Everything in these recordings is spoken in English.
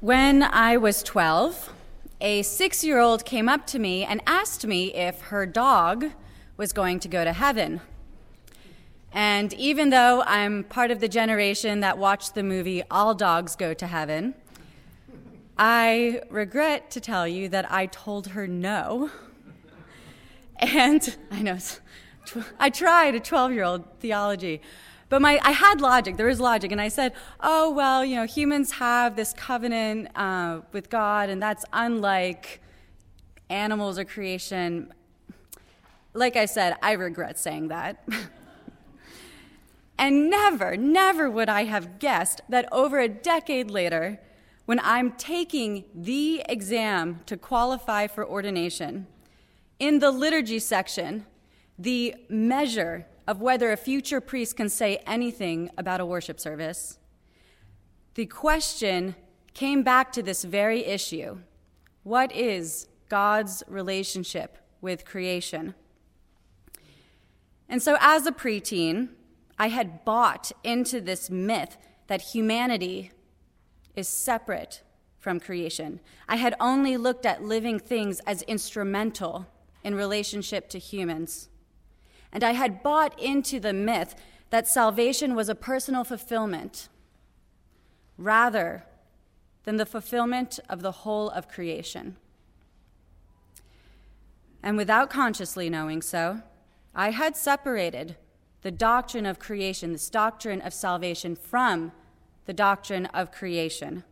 When I was 12, a 6-year-old came up to me and asked me if her dog was going to go to heaven. And even though I'm part of the generation that watched the movie All Dogs Go to Heaven, I regret to tell you that I told her no. And I know, I tried a 12-year-old theology. But I had logic, there was logic, and I said, oh, well, humans have this covenant with God, and that's unlike animals or creation. Like I said, I regret saying that. And never would I have guessed that over a decade later, when I'm taking the exam to qualify for ordination, in the liturgy section, the measure of whether a future priest can say anything about a worship service, the question came back to this very issue. What is God's relationship with creation? And so as a preteen, I had bought into this myth that humanity is separate from creation. I had only looked at living things as instrumental in relationship to humans. And I had bought into the myth that salvation was a personal fulfillment rather than the fulfillment of the whole of creation. And without consciously knowing so, I had separated the doctrine of creation, this doctrine of salvation, from the doctrine of creation.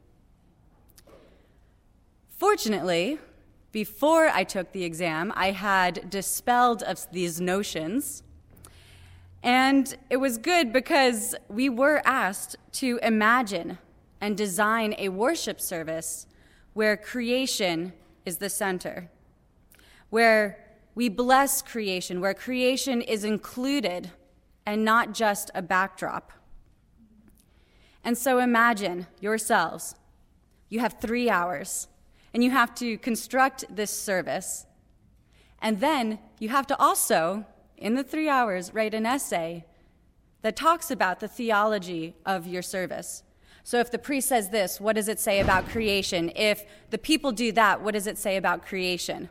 Fortunately, before I took the exam, I had dispelled of these notions, and it was good because we were asked to imagine and design a worship service where creation is the center, where we bless creation, where creation is included and not just a backdrop. And so imagine yourselves, you have 3 hours, and you have to construct this service. And then you have to also, in the 3 hours, write an essay that talks about the theology of your service. So if the priest says this, what does it say about creation? If the people do that, what does it say about creation?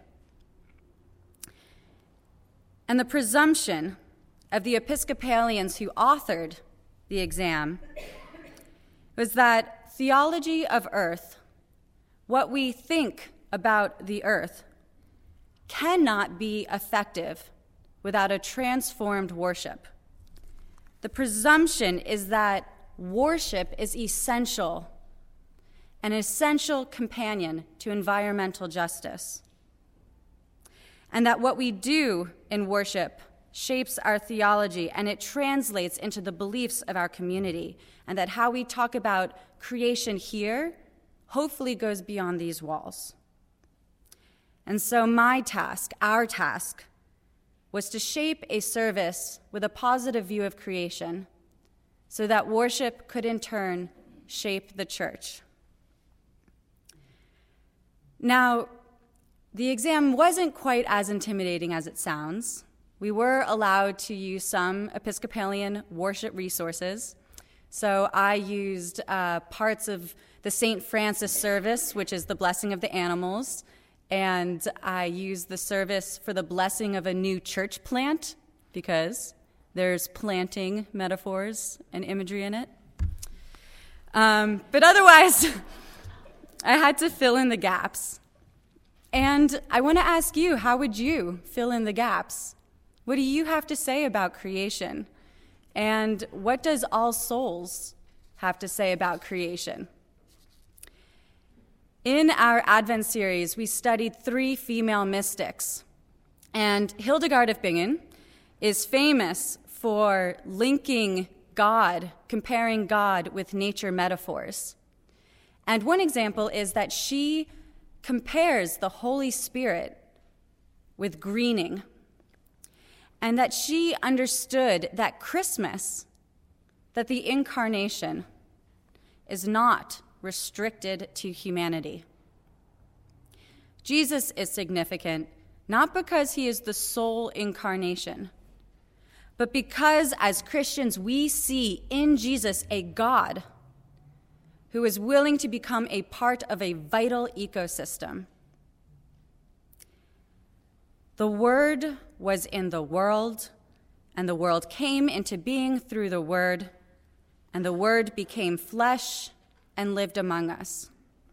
And the presumption of the Episcopalians who authored the exam was that theology of earth, what we think about the earth, cannot be effective without a transformed worship. The presumption is that worship is essential, an essential companion to environmental justice, and that what we do in worship shapes our theology and it translates into the beliefs of our community, and that how we talk about creation here hopefully goes beyond these walls. And so my task, our task, was to shape a service with a positive view of creation so that worship could in turn shape the church. Now, the exam wasn't quite as intimidating as it sounds. We were allowed to use some Episcopalian worship resources. So I used parts of the St. Francis service, which is the blessing of the animals, and I used the service for the blessing of a new church plant, because there's planting metaphors and imagery in it. But otherwise, I had to fill in the gaps. And I want to ask you, how would you fill in the gaps? What do you have to say about creation? And what does All Souls have to say about creation? In our Advent series, we studied 3 female mystics. And Hildegard of Bingen is famous for linking God, comparing God with nature metaphors. And one example is that she compares the Holy Spirit with greening, and that she understood that Christmas, that the incarnation, is not restricted to humanity. Jesus is significant, not because he is the sole incarnation, but because as Christians we see in Jesus a God who was willing to become a part of a vital ecosystem. The Word was in the world, and the world came into being through the Word, and the Word became flesh and lived among us.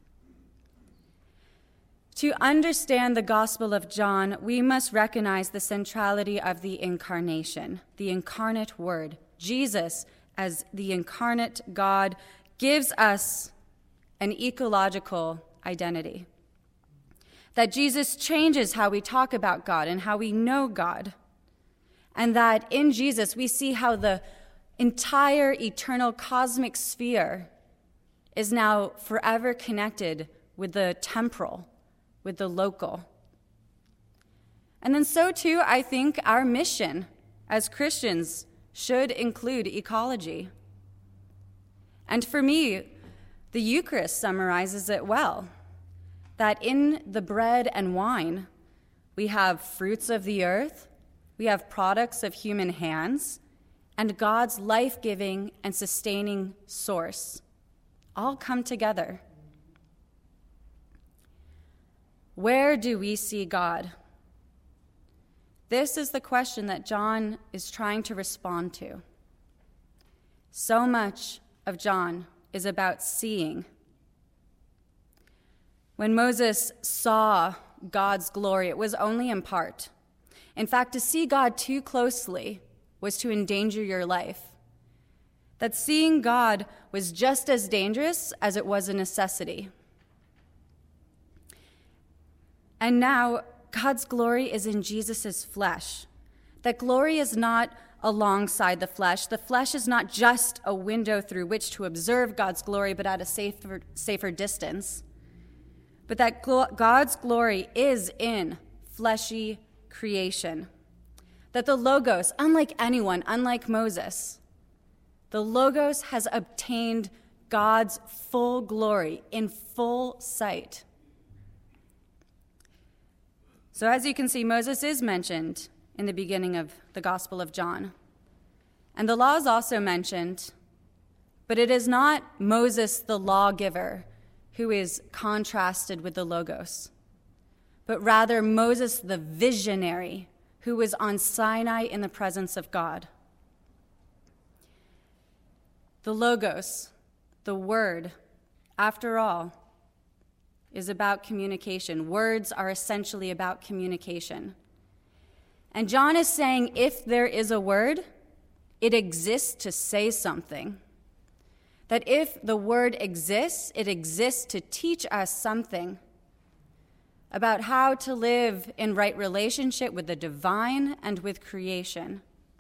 To understand the Gospel of John, we must recognize the centrality of the incarnation, the incarnate Word. Jesus, as the incarnate God, gives us an ecological identity. That Jesus changes how we talk about God and how we know God. And that in Jesus we see how the entire eternal cosmic sphere is now forever connected with the temporal, with the local. And then so too, I think our mission as Christians should include ecology. And for me, the Eucharist summarizes it well, that in the bread and wine, we have fruits of the earth, we have products of human hands, and God's life-giving and sustaining source all come together. Where do we see God? This is the question that John is trying to respond to. So much of John is about seeing. When Moses saw God's glory, it was only in part. In fact, to see God too closely was to endanger your life. That seeing God was just as dangerous as it was a necessity. And now, God's glory is in Jesus' flesh. That glory is not alongside the flesh. The flesh is not just a window through which to observe God's glory, but at a safer distance. But that God's glory is in fleshy creation. That the Logos, unlike anyone, unlike Moses, the Logos has obtained God's full glory in full sight. So as you can see, Moses is mentioned in the beginning of the Gospel of John. And the law is also mentioned, but it is not Moses the lawgiver who is contrasted with the Logos, but rather Moses the visionary who was on Sinai in the presence of God. The Logos, the Word, after all, is about communication. Words are essentially about communication. And John is saying if there is a word, it exists to say something. That if the word exists, it exists to teach us something about how to live in right relationship with the divine and with creation.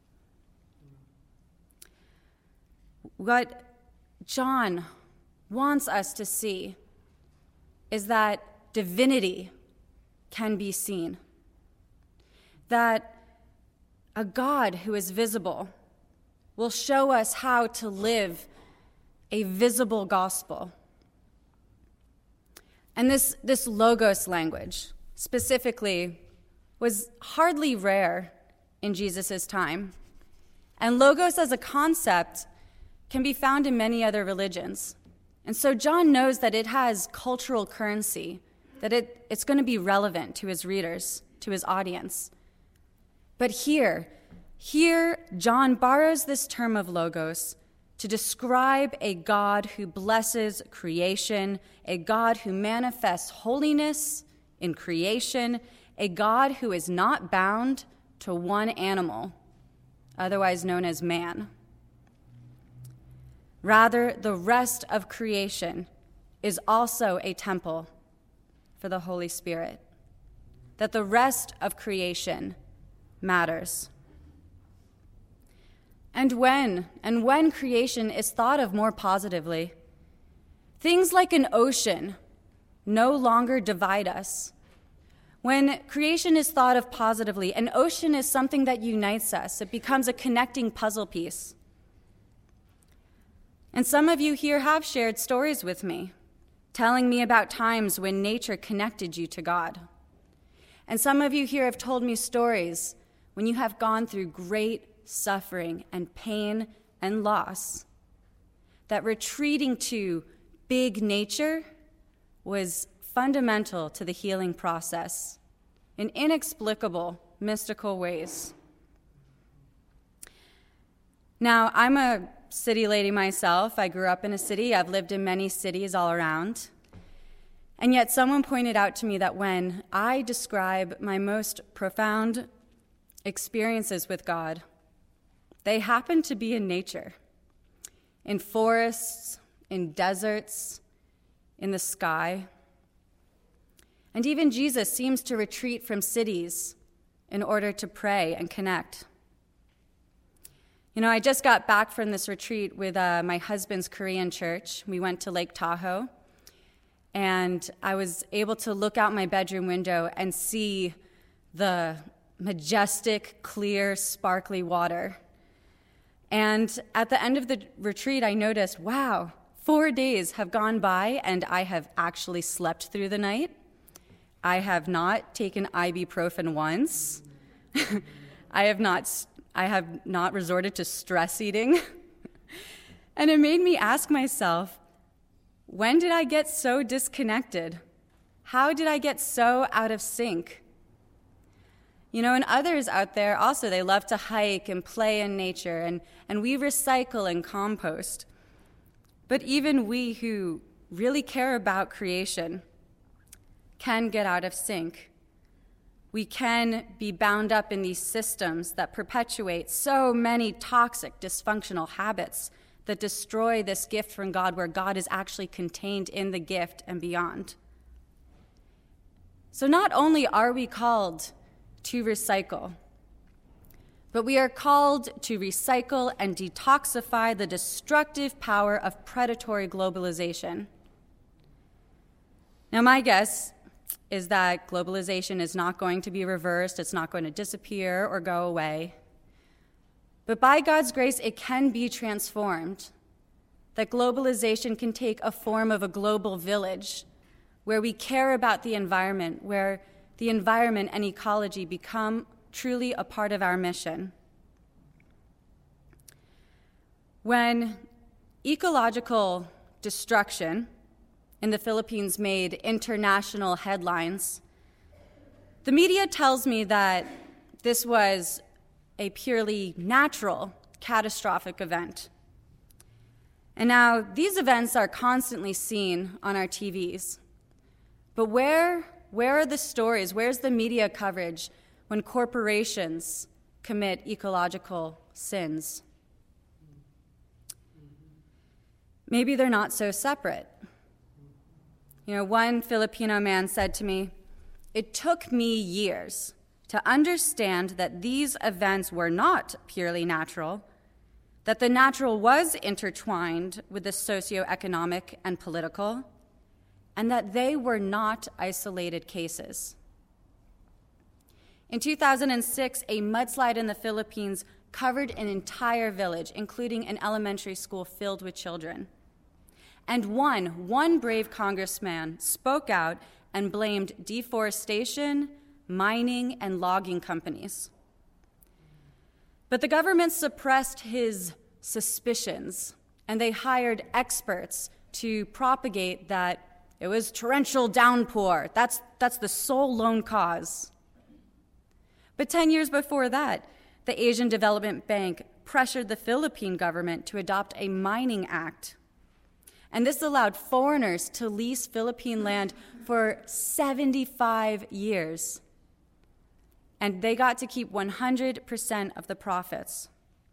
What John wants us to see is that divinity can be seen. That a God who is visible will show us how to live a visible gospel. And this Logos language, specifically, was hardly rare in Jesus' time. And Logos as a concept can be found in many other religions. And so John knows that it has cultural currency, that it's going to be relevant to his readers, to his audience. But here, John borrows this term of Logos to describe a God who blesses creation, a God who manifests holiness in creation, a God who is not bound to one animal, otherwise known as man. Rather, the rest of creation is also a temple for the Holy Spirit. That the rest of creation matters. And when creation is thought of more positively, things like an ocean no longer divide us. When creation is thought of positively, an ocean is something that unites us. It becomes a connecting puzzle piece. And some of you here have shared stories with me, telling me about times when nature connected you to God. And some of you here have told me stories when you have gone through great suffering and pain and loss, that retreating to big nature was fundamental to the healing process in inexplicable, mystical ways. Now, I'm a city lady myself. I grew up in a city. I've lived in many cities all around. And yet someone pointed out to me that when I describe my most profound experiences with God, they happen to be in nature, in forests, in deserts, in the sky. And even Jesus seems to retreat from cities in order to pray and connect. You know, I just got back from this retreat with my husband's Korean church. We went to Lake Tahoe, and I was able to look out my bedroom window and see the majestic, clear, sparkly water. And at the end of the retreat, I noticed, wow, 4 days have gone by, and I have actually slept through the night. I have not taken ibuprofen once. I have not resorted to stress eating. And it made me ask myself, when did I get so disconnected? How did I get so out of sync? You know, and others out there also, they love to hike and play in nature, and we recycle and compost. But even we who really care about creation can get out of sync. We can be bound up in these systems that perpetuate so many toxic, dysfunctional habits that destroy this gift from God, where God is actually contained in the gift and beyond. So not only are we called to recycle, but we are called to recycle and detoxify the destructive power of predatory globalization. Now, my guess is that globalization is not going to be reversed, it's not going to disappear or go away. But by God's grace, it can be transformed. That globalization can take a form of a global village where we care about the environment, where the environment and ecology become truly a part of our mission. When ecological destruction in the Philippines made international headlines, the media tells me that this was a purely natural, catastrophic event. And now these events are constantly seen on our TVs. But where are the stories? Where's the media coverage when corporations commit ecological sins? Maybe they're not so separate. You know, one Filipino man said to me, "It took me years to understand that these events were not purely natural, that the natural was intertwined with the socioeconomic and political, and that they were not isolated cases." In 2006, a mudslide in the Philippines covered an entire village, including an elementary school filled with children. And one brave congressman spoke out and blamed deforestation, mining, and logging companies. But the government suppressed his suspicions, and they hired experts to propagate that it was torrential downpour. That's the sole lone cause. But 10 years before that, the Asian Development Bank pressured the Philippine government to adopt a mining act. And this allowed foreigners to lease Philippine land for 75 years. And they got to keep 100% of the profits.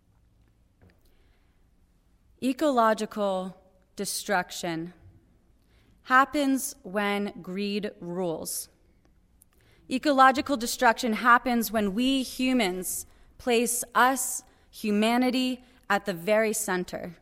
Ecological destruction happens when greed rules. Ecological destruction happens when we humans place us, humanity, at the very center.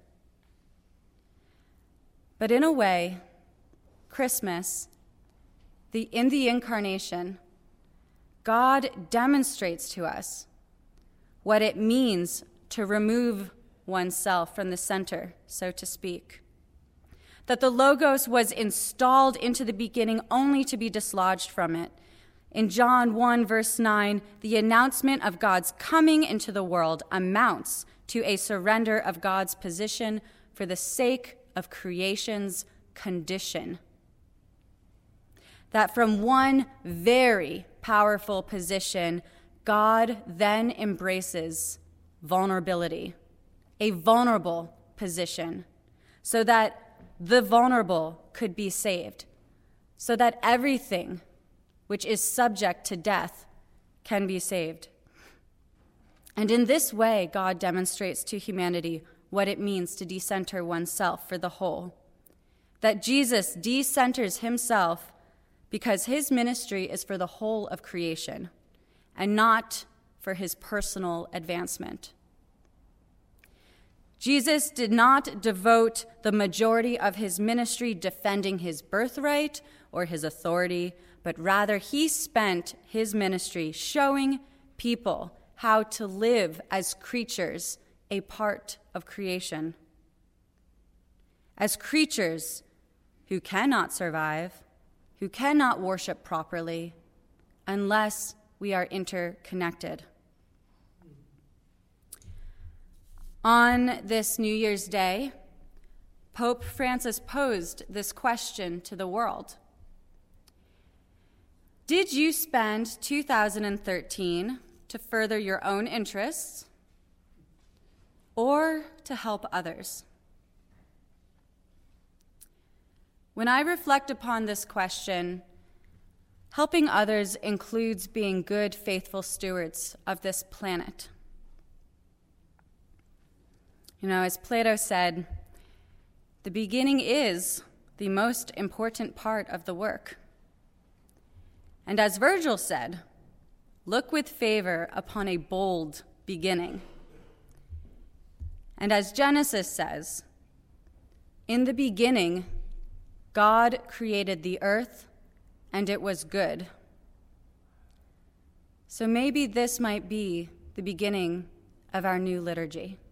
But in a way, Christmas, in the incarnation, God demonstrates to us what it means to remove oneself from the center, so to speak. That the Logos was installed into the beginning only to be dislodged from it. In John 1, verse 9, the announcement of God's coming into the world amounts to a surrender of God's position for the sake of creation's condition. That from one very powerful position, God then embraces vulnerability, a vulnerable position, so that the vulnerable could be saved, so that everything which is subject to death can be saved. And in this way, God demonstrates to humanity what it means to decenter oneself for the whole. That Jesus decenters himself because his ministry is for the whole of creation and not for his personal advancement. Jesus did not devote the majority of his ministry defending his birthright or his authority, but rather he spent his ministry showing people how to live as creatures, a part of creation. As creatures who cannot survive, who cannot worship properly, unless we are interconnected. On this New Year's Day, Pope Francis posed this question to the world. Did you spend 2013 to further your own interests or to help others? When I reflect upon this question, helping others includes being good, faithful stewards of this planet. You know, as Plato said, the beginning is the most important part of the work. And as Virgil said, look with favor upon a bold beginning. And as Genesis says, in the beginning, God created the earth, and it was good. So maybe this might be the beginning of our new liturgy.